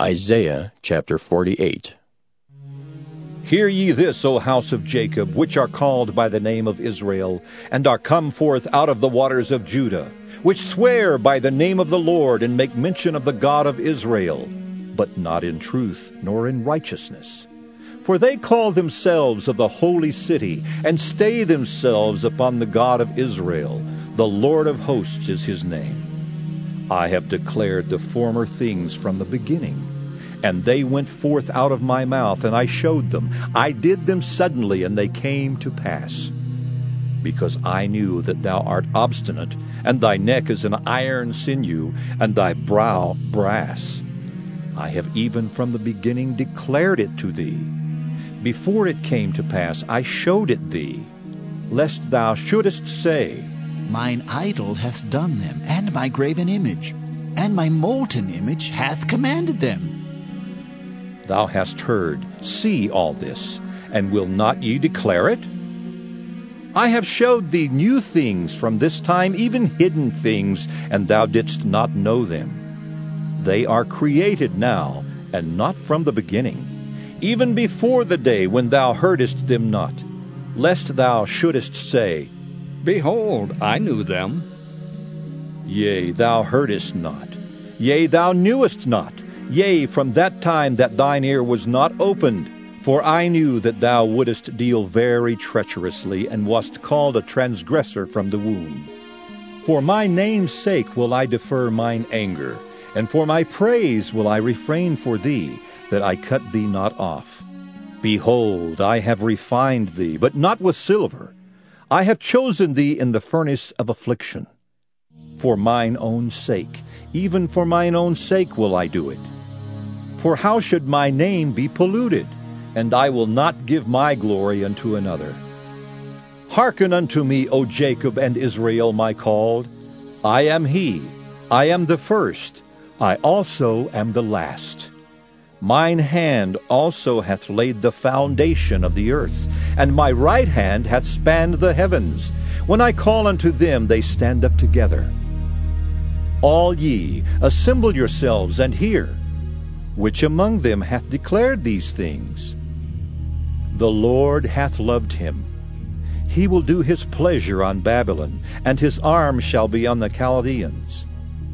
Isaiah chapter 48. Hear ye this, O house of Jacob, which are called by the name of Israel, and are come forth out of the waters of Judah, which swear by the name of the Lord, and make mention of the God of Israel, but not in truth nor in righteousness. For they call themselves of the holy city, and stay themselves upon the God of Israel. The Lord of hosts is his name. I have declared the former things from the beginning. And they went forth out of my mouth, and I showed them. I did them suddenly, and they came to pass. Because I knew that thou art obstinate, and thy neck is an iron sinew, and thy brow brass. I have even from the beginning declared it to thee. Before it came to pass, I showed it thee, lest thou shouldest say, Mine idol hath done them, and my graven image, and my molten image hath commanded them. Thou hast heard, see all this, and will not ye declare it? I have showed thee new things from this time, even hidden things, and thou didst not know them. They are created now, and not from the beginning, even before the day when thou heardest them not, lest thou shouldest say, Behold, I knew them. Yea, thou heardest not. Yea, thou knewest not. Yea, from that time that thine ear was not opened. For I knew that thou wouldest deal very treacherously, and wast called a transgressor from the womb. For my name's sake will I defer mine anger, and for my praise will I refrain for thee, that I cut thee not off. Behold, I have refined thee, but not with silver. I have chosen thee in the furnace of affliction. For mine own sake, even for mine own sake will I do it. For how should my name be polluted? And I will not give my glory unto another. Hearken unto me, O Jacob and Israel, my called. I am he, I am the first, I also am the last. Mine hand also hath laid the foundation of the earth, and my right hand hath spanned the heavens. When I call unto them, they stand up together. All ye, assemble yourselves and hear. Which among them hath declared these things? The Lord hath loved him. He will do his pleasure on Babylon, and his arm shall be on the Chaldeans.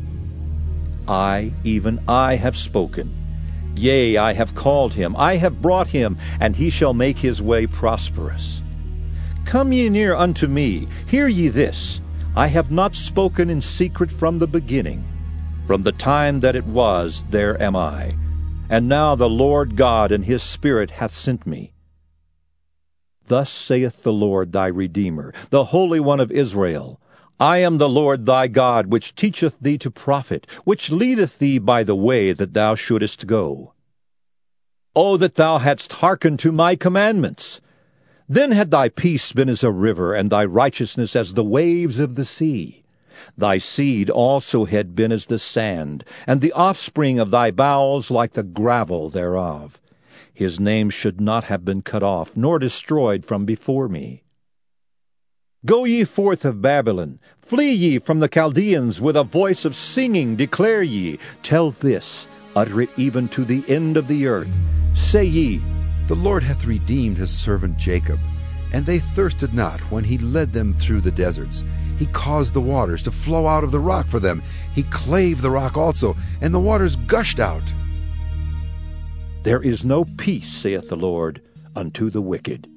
I, even I, have spoken. Yea, I have called him, I have brought him, and he shall make his way prosperous. Come ye near unto me, hear ye this. I have not spoken in secret from the beginning. From the time that it was, there am I. And now the Lord God and his Spirit hath sent me. Thus saith the Lord thy Redeemer, the Holy One of Israel, I am the Lord thy God, which teacheth thee to profit, which leadeth thee by the way that thou shouldest go. O that thou hadst hearkened to my commandments! Then had thy peace been as a river, and thy righteousness as the waves of the sea. Thy seed also had been as the sand, and the offspring of thy bowels like the gravel thereof. His name should not have been cut off, nor destroyed from before me. Go ye forth of Babylon, flee ye from the Chaldeans, with a voice of singing declare ye, tell this, utter it even to the end of the earth. Say ye, The Lord hath redeemed his servant Jacob, and they thirsted not when he led them through the deserts. He caused the waters to flow out of the rock for them. He clave the rock also, and the waters gushed out. There is no peace, saith the Lord, unto the wicked.